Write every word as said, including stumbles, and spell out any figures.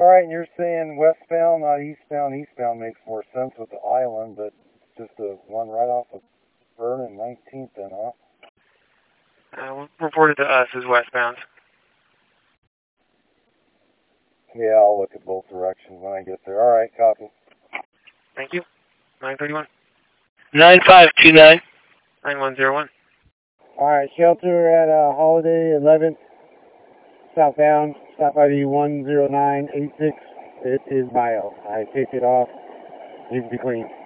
Alright, and you're saying westbound, not eastbound. Eastbound makes more sense with the island, but just the one right off of Vernon nineteenth then, huh? Uh, reported to us as westbound. Yeah, I'll look at both directions when I get there. Alright, copy. Thank you. nine thirty-one. nine five two nine. nine one zero one. Alright, shelter at uh, Holiday eleventh, southbound, stop I D one zero nine eight six. It is Bio. I take it off. You can be clean.